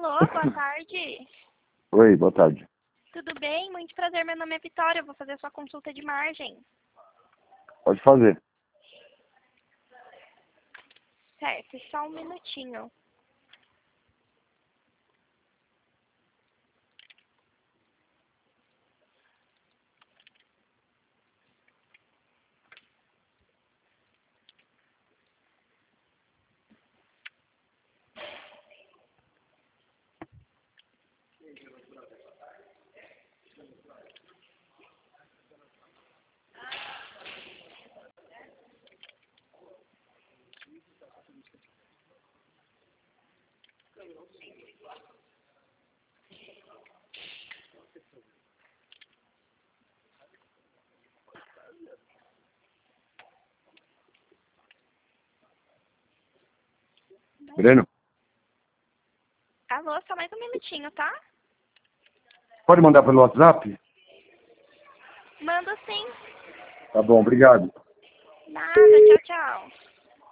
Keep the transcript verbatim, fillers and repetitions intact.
Alô, boa tarde. Oi, boa tarde. Tudo bem? Muito prazer, meu nome é Vitória. Eu vou fazer a sua consulta de margem. Pode fazer. Certo, só um minutinho. Breno, Alô, só mais um minutinho, tá? pode mandar pelo WhatsApp? Mando sim. Tá bom, obrigado. Nada, tchau, tchau.